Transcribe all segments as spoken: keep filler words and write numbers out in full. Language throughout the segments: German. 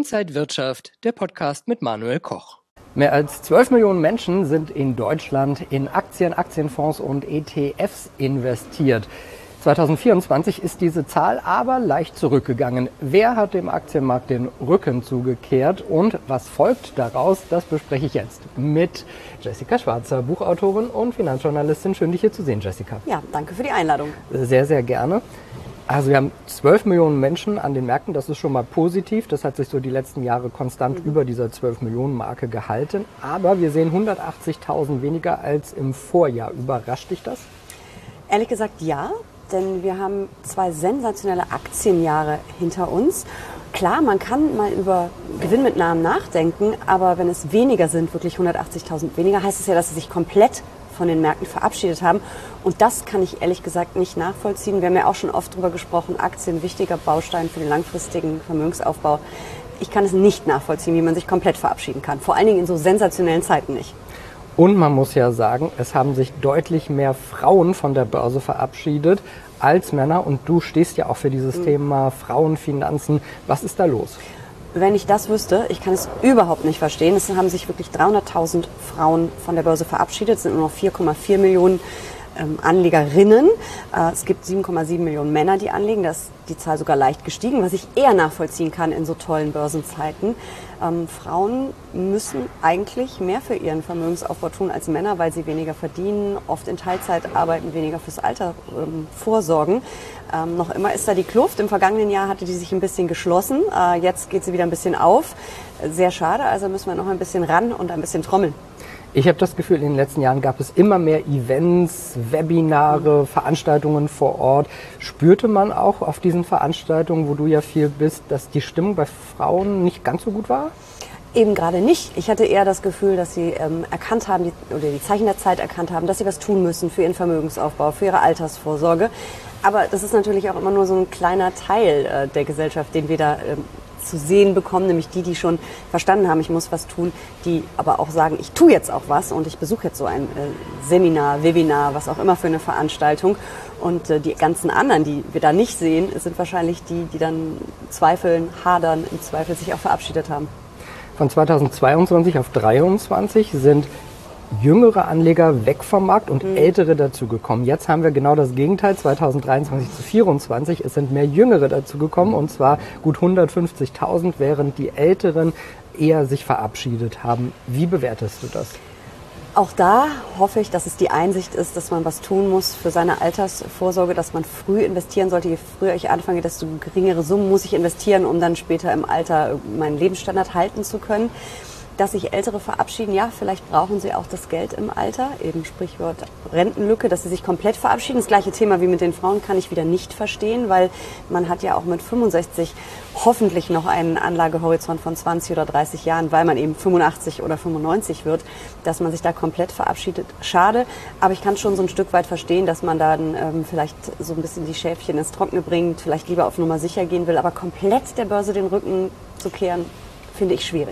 Inside Wirtschaft, der Podcast mit Manuel Koch. Mehr als zwölf Millionen Menschen sind in Deutschland in Aktien, Aktienfonds und E T Fs investiert. zwanzig vierundzwanzig ist diese Zahl aber leicht zurückgegangen. Wer hat dem Aktienmarkt den Rücken zugekehrt und was folgt daraus, das bespreche ich jetzt mit Jessica Schwarzer, Buchautorin und Finanzjournalistin. Schön, dich hier zu sehen, Jessica. Ja, danke für die Einladung. Sehr, sehr gerne. Also wir haben zwölf Millionen Menschen an den Märkten, das ist schon mal positiv. Das hat sich so die letzten Jahre konstant mhm. über dieser zwölf Millionen Marke gehalten. Aber wir sehen hundertachtzigtausend weniger als im Vorjahr. Überrascht dich das? Ehrlich gesagt ja, denn wir haben zwei sensationelle Aktienjahre hinter uns. Klar, man kann mal über Gewinnmitnahmen nachdenken, aber wenn es weniger sind, wirklich hundertachtzigtausend weniger, heißt es ja, dass sie sich komplett von den Märkten verabschiedet haben. Und das kann ich ehrlich gesagt nicht nachvollziehen. Wir haben ja auch schon oft darüber gesprochen, Aktien, wichtiger Baustein für den langfristigen Vermögensaufbau. Ich kann es nicht nachvollziehen, wie man sich komplett verabschieden kann. Vor allen Dingen in so sensationellen Zeiten nicht. Und man muss ja sagen, es haben sich deutlich mehr Frauen von der Börse verabschiedet als Männer. Und du stehst ja auch für dieses mhm. Thema Frauenfinanzen. Was ist da los? Wenn ich das wüsste, ich kann es überhaupt nicht verstehen. Es haben sich wirklich dreihunderttausend Frauen von der Börse verabschiedet. Es sind nur noch vier Komma vier Millionen ähm, Anlegerinnen. Äh, es gibt sieben Komma sieben Millionen Männer, die anlegen. Da ist die Zahl sogar leicht gestiegen, was ich eher nachvollziehen kann in so tollen Börsenzeiten. Ähm, Frauen müssen eigentlich mehr für ihren Vermögensaufbau tun als Männer, weil sie weniger verdienen, oft in Teilzeit arbeiten, weniger fürs Alter ähm, vorsorgen. Ähm, noch immer ist da die Kluft. Im vergangenen Jahr hatte die sich ein bisschen geschlossen. Äh, jetzt geht sie wieder ein bisschen auf. Sehr schade, also müssen wir noch ein bisschen ran und ein bisschen trommeln. Ich habe das Gefühl, in den letzten Jahren gab es immer mehr Events, Webinare, Veranstaltungen vor Ort. Spürte man auch auf diesen Veranstaltungen, wo du ja viel bist, dass die Stimmung bei Frauen nicht ganz so gut war? Eben gerade nicht. Ich hatte eher das Gefühl, dass sie ähm, erkannt haben, die, oder die Zeichen der Zeit erkannt haben, dass sie was tun müssen für ihren Vermögensaufbau, für ihre Altersvorsorge. Aber das ist natürlich auch immer nur so ein kleiner Teil äh, der Gesellschaft, den wir da ähm, zu sehen bekommen, nämlich die, die schon verstanden haben, ich muss was tun, die aber auch sagen, ich tue jetzt auch was und ich besuche jetzt so ein äh, Seminar, Webinar, was auch immer für eine Veranstaltung. Und äh, die ganzen anderen, die wir da nicht sehen, sind wahrscheinlich die, die dann zweifeln, hadern, im Zweifel sich auch verabschiedet haben. Von zweitausendzweiundzwanzig auf dreiundzwanzig sind jüngere Anleger weg vom Markt und mhm. ältere dazugekommen. Jetzt haben wir genau das Gegenteil, zweitausenddreiundzwanzig zu vierundzwanzig. Es sind mehr Jüngere dazugekommen und zwar gut hundertfünfzigtausend, während die Älteren eher sich verabschiedet haben. Wie bewertest du das? Auch da hoffe ich, dass es die Einsicht ist, dass man was tun muss für seine Altersvorsorge, dass man früh investieren sollte. Je früher ich anfange, desto geringere Summen muss ich investieren, um dann später im Alter meinen Lebensstandard halten zu können. Dass sich Ältere verabschieden, ja, vielleicht brauchen sie auch das Geld im Alter, eben Sprichwort Rentenlücke, dass sie sich komplett verabschieden. Das gleiche Thema wie mit den Frauen kann ich wieder nicht verstehen, weil man hat ja auch mit fünfundsechzig hoffentlich noch einen Anlagehorizont von zwanzig oder dreißig Jahren, weil man eben fünfundachtzig oder fünfundneunzig wird, dass man sich da komplett verabschiedet. Schade, aber ich kann schon so ein Stück weit verstehen, dass man dann ähm, vielleicht so ein bisschen die Schäfchen ins Trockene bringt, vielleicht lieber auf Nummer sicher gehen will, aber komplett der Börse den Rücken zu kehren, finde ich schwierig.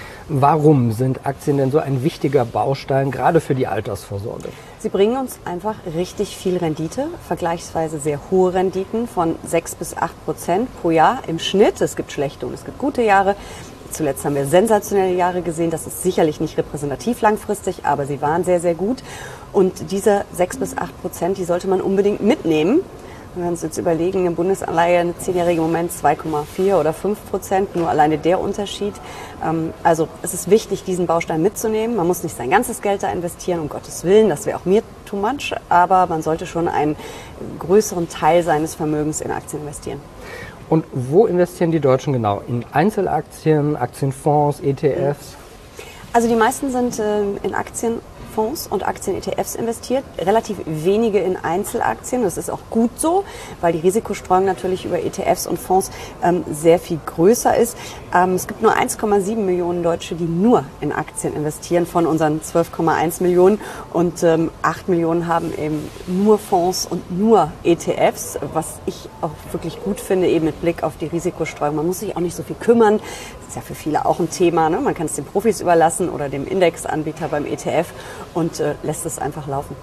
Warum sind Aktien denn so ein wichtiger Baustein, gerade für die Altersvorsorge? Sie bringen uns einfach richtig viel Rendite, vergleichsweise sehr hohe Renditen von sechs bis acht Prozent pro Jahr im Schnitt. Es gibt schlechte und es gibt gute Jahre. Zuletzt haben wir sensationelle Jahre gesehen. Das ist sicherlich nicht repräsentativ langfristig, aber sie waren sehr, sehr gut. Und diese sechs bis acht Prozent, die sollte man unbedingt mitnehmen. Wenn wir uns jetzt überlegen, eine Bundesanleihe, eine zehnjährige im Moment zwei Komma vier oder fünf Prozent, nur alleine der Unterschied. Also es ist wichtig, diesen Baustein mitzunehmen. Man muss nicht sein ganzes Geld da investieren, um Gottes Willen, das wäre auch mir too much, aber man sollte schon einen größeren Teil seines Vermögens in Aktien investieren. Und wo investieren die Deutschen genau? In Einzelaktien, Aktienfonds, E T Fs? Also die meisten sind in Aktien Fonds und Aktien-E T Fs investiert, relativ wenige in Einzelaktien. Das ist auch gut so, weil die Risikostreuung natürlich über E T Fs und Fonds ähm, sehr viel größer ist. Ähm, es gibt nur eins Komma sieben Millionen Deutsche, die nur in Aktien investieren von unseren zwölf Komma eins Millionen und ähm, acht Millionen haben eben nur Fonds und nur E T Fs, was ich auch wirklich gut finde, eben mit Blick auf die Risikostreuung. Man muss sich auch nicht so viel kümmern. Das ist ja für viele auch ein Thema, ne? Man kann es den Profis überlassen oder dem Indexanbieter beim E T F und äh, lässt es einfach laufen.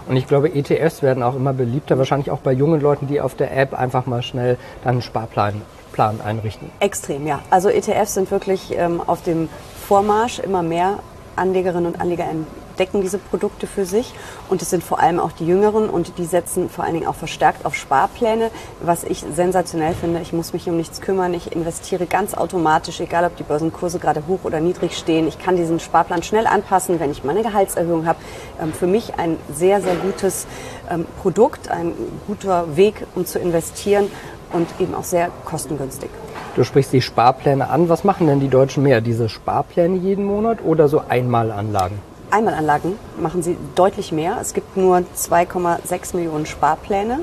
Und ich glaube, E T Fs werden auch immer beliebter, wahrscheinlich auch bei jungen Leuten, die auf der App einfach mal schnell dann einen Sparplan Plan einrichten. Extrem, ja. Also E T Fs sind wirklich ähm, auf dem Vormarsch. Immer mehr Anlegerinnen und Anleger entdecken diese Produkte für sich. Und es sind vor allem auch die Jüngeren und die setzen vor allen Dingen auch verstärkt auf Sparpläne, was ich sensationell finde. Ich muss mich um nichts kümmern. Ich investiere ganz automatisch, egal ob die Börsenkurse gerade hoch oder niedrig stehen. Ich kann diesen Sparplan schnell anpassen, wenn ich mal eine Gehaltserhöhung habe. Ähm, für mich ein sehr, sehr gutes ähm, Produkt, ein guter Weg, um zu investieren. Und eben auch sehr kostengünstig. Du sprichst die Sparpläne an. Was machen denn die Deutschen mehr? Diese Sparpläne jeden Monat oder so Einmalanlagen? Einmalanlagen machen sie deutlich mehr. Es gibt nur zwei Komma sechs Millionen Sparpläne.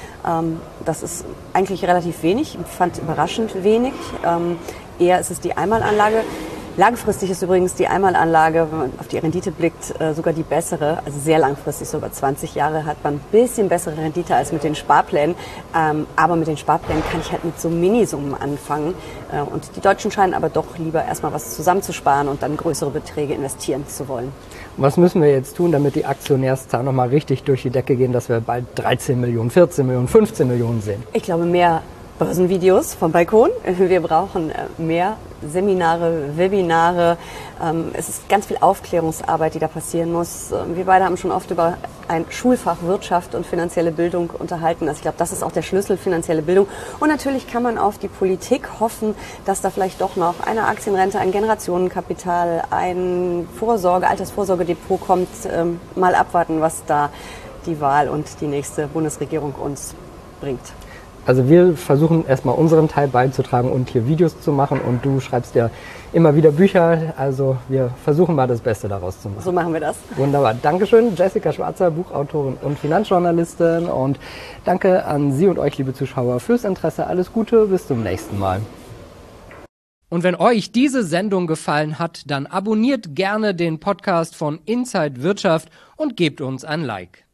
Das ist eigentlich relativ wenig. Ich fand überraschend wenig. Eher ist es die Einmalanlage. Langfristig ist übrigens die Einmalanlage, wenn man auf die Rendite blickt, sogar die bessere. Also sehr langfristig, so über zwanzig Jahre hat man ein bisschen bessere Rendite als mit den Sparplänen. Aber mit den Sparplänen kann ich halt mit so Minisummen anfangen. Und die Deutschen scheinen aber doch lieber erstmal was zusammenzusparen und dann größere Beträge investieren zu wollen. Was müssen wir jetzt tun, damit die Aktionärszahlen nochmal richtig durch die Decke gehen, dass wir bald dreizehn Millionen, vierzehn Millionen, fünfzehn Millionen sehen? Ich glaube, mehr Börsenvideos vom Balkon. Wir brauchen mehr Seminare, Webinare. Es ist ganz viel Aufklärungsarbeit, die da passieren muss. Wir beide haben schon oft über ein Schulfach Wirtschaft und finanzielle Bildung unterhalten. Also ich glaube, das ist auch der Schlüssel, finanzielle Bildung. Und natürlich kann man auf die Politik hoffen, dass da vielleicht doch noch eine Aktienrente, ein Generationenkapital, ein Vorsorge, Altersvorsorgedepot kommt. Mal abwarten, was da die Wahl und die nächste Bundesregierung uns bringt. Also wir versuchen erstmal unseren Teil beizutragen und hier Videos zu machen und du schreibst ja immer wieder Bücher, also wir versuchen mal das Beste daraus zu machen. So machen wir das. Wunderbar. Dankeschön, Jessica Schwarzer, Buchautorin und Finanzjournalistin, und danke an Sie und euch, liebe Zuschauer, fürs Interesse. Alles Gute, bis zum nächsten Mal. Und wenn euch diese Sendung gefallen hat, dann abonniert gerne den Podcast von Inside Wirtschaft und gebt uns ein Like.